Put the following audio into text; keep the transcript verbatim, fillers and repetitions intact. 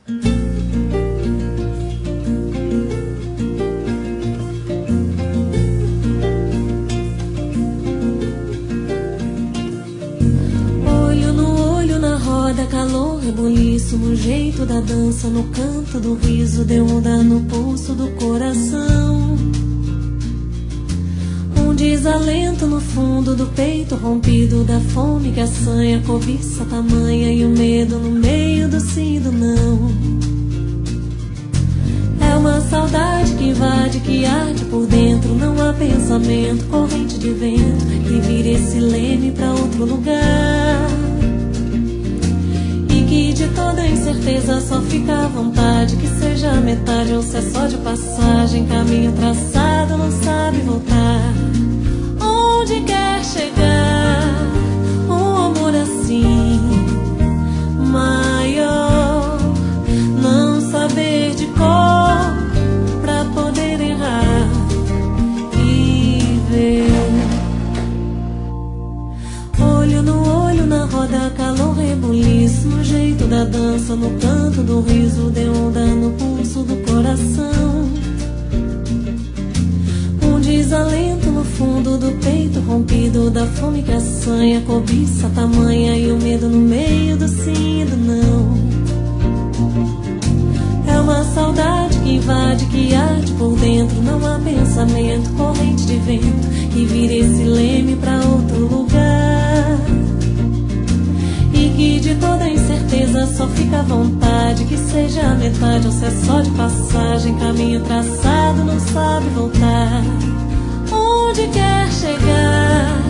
Calor, rebuliço no jeito da dança, no canto do riso, deu onda no pulso do coração. Um desalento no fundo do peito, rompido da fome que assanha, cobiça tamanha e o medo no meio do sim e do não. É uma saudade que invade, que arde por dentro, não há pensamento, corrente de vento que vira esse leme pra outro lugar. Que de toda incerteza só fica à vontade, que seja a metade ou se é só de passagem, caminho traçado, não sabe voltar. Onde quer chegar um amor assim, maior, não saber de cor pra poder errar e ver. Olho no olho na roda, calor, rebuliço no jeito da dança, no canto do riso, deu onda no pulso do coração. Um desalento no fundo do peito, rompido da fome que assanha, cobiça tamanha e o medo no meio do sim e do não. É uma saudade que invade, que arde por dentro, não há pensamento, corrente de vento que vira esse leme pra outro lugar. E que de toda incerteza só fica à vontade, que seja a metade ou se é só de passagem, caminho traçado, não sabe voltar. Onde quer chegar